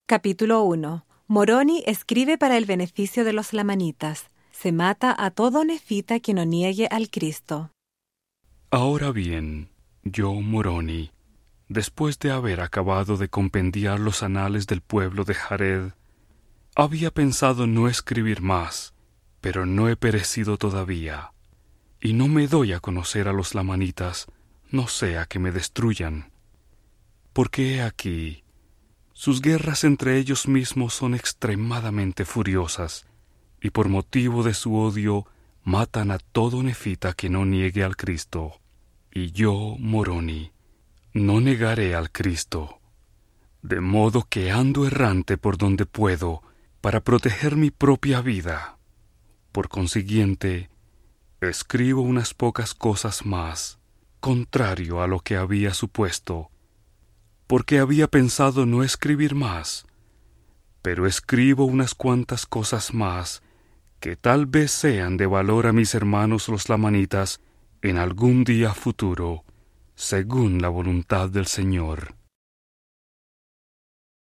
Capítulo 1. Moroni escribe para el beneficio de los lamanitas. Se mata a todo nefita que no niegue al Cristo. Ahora bien, yo, Moroni, después de haber acabado de compendiar los anales del pueblo de Jared, había pensado no escribir más, pero no he perecido todavía, y no me doy a conocer a los lamanitas, no sea que me destruyan. Porque he aquí, sus guerras entre ellos mismos son extremadamente furiosas, y por motivo de su odio matan a todo nefita que no niegue al Cristo. Y yo, Moroni, no negaré al Cristo, de modo que ando errante por donde puedo para proteger mi propia vida. Por consiguiente, escribo unas pocas cosas más, contrario a lo que había supuesto, porque había pensado no escribir más, pero escribo unas cuantas cosas más que tal vez sean de valor a mis hermanos los lamanitas en algún día futuro, según la voluntad del Señor.